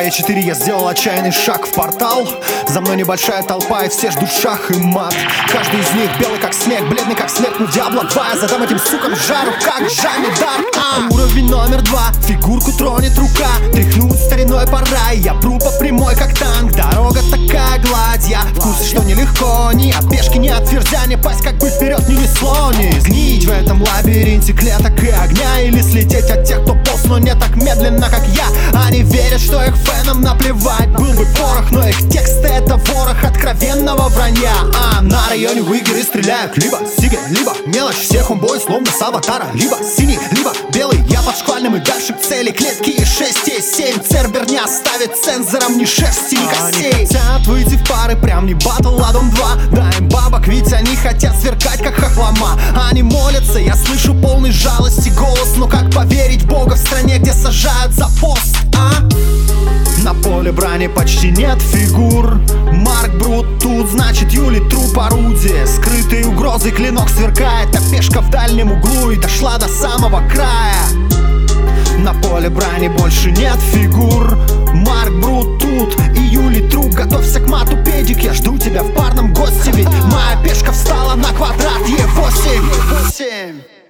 Е4 я сделал отчаянный шаг в портал. За мной небольшая толпа и все ждут шах и мат. Каждый из них белый как снег, бледный как смерть, ну Диабло 2. Я задам этим сукам жару, как Жанни Дарк. Уровень номер 2, фигурку тронет рука. Тряхнуть стариной пора, и я пру по прямой как танк. Дорога такая гладья, в курсе, что нелегко. Ни от пешки, ни от ферзя, не пасть как бы вперед не несло. Не сгнить в этом лабиринте клеток и огня, или слететь от тех, кто полз, но не так медленно, как я. Они верят, что их фенам наплевать. Был бы порох, но их тексты это ворох откровенного вранья. На районе в игры стреляют либо сиги, либо мелочь. Всех умбой словно с аватара. Либо синий, либо белый. Я под шквальным и дальше к цели. Клетки и 6 и 7. Цербер не оставит цензором ни шерсти, ни костей. Они хотят выйти в пары, прям не батл, а дом 2. Да им бабок, ведь они хотят сверкать как хохлома. Они молятся, я слышу полный жалости голос. Но как поверить в Бога в стране, где сажают за пост, На поле брани почти нет фигур. Марк Брут тут, значит Юли труп орудие. Скрытые угрозы, клинок сверкает, а пешка в дальнем углу и дошла до самого края. На поле брани больше нет фигур. Марк Брут тут и Юли труп. Готовься к мату, педик, я жду тебя в парном госте. Ведь моя пешка встала на квадрат Е8.